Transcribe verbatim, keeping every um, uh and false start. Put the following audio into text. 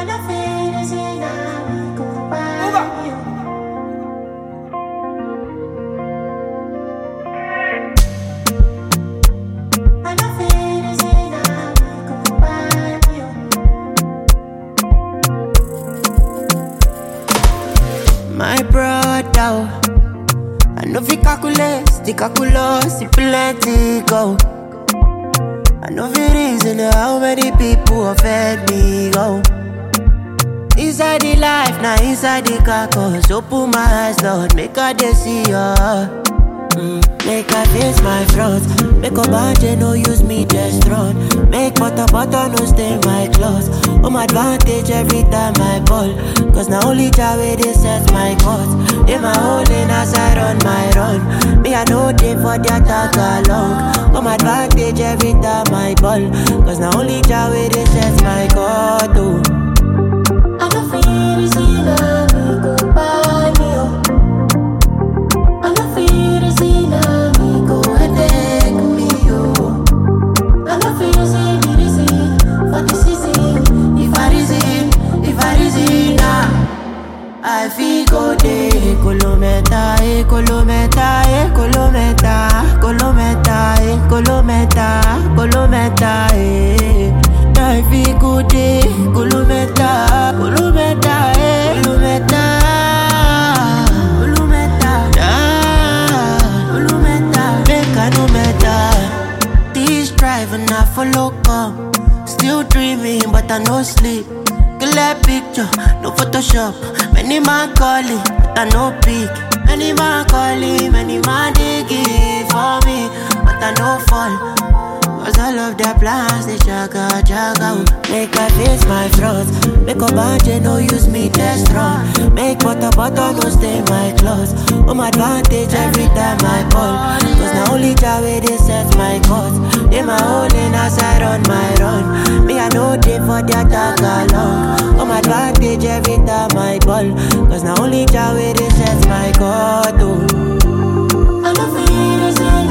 My brother, I know fi calculate, the calculus, the plenty go. I know fi reason how many people offend me go. Inside the life, now inside the carcass. Open my eyes, Lord, make I dey see ya. Mm. Make I face my front. Make a budget, no use me just run. Make butter, butter, no stain my clothes. Home advantage every time I ball. Cause now only Jah way they set my course. In my whole lane as I run my run. Me I know they for their tag along. Home advantage every time I ball. Cause now only Jah way they set my course. Oh. I don't feel easy, love me go by me, oh. I don't feel easy, love me go and take me, oh. I don't feel easy, easy for the season. If I reason, if I reason now, I feel go day. Kolometa, eh, kolometa, eh, kolometa, kolometa, eh, kolometa, kolometa, eh. I feel good day. Kolometa, kolometa, eh, kolometa, kolometa, ah, kolometa, make I no matter. This driving I follow come. Still dreaming, but I no sleep. Clear picture, no Photoshop. Many man calling, but I no pick. Many man calling, many man digging for me, but I no fall. Cause all of their plans, they jaga, jaga. Make I face my front. Make a budget, no use me just run. Make butter, butter, no stain my clothes. Home advantage every time I ball. Cause now only Jah way they set my course. In my whole lane as I run my run. Me I know they for their tag along. Home advantage every time I ball. Cause now only Jah way they set my course. Oh. I don't feel easy.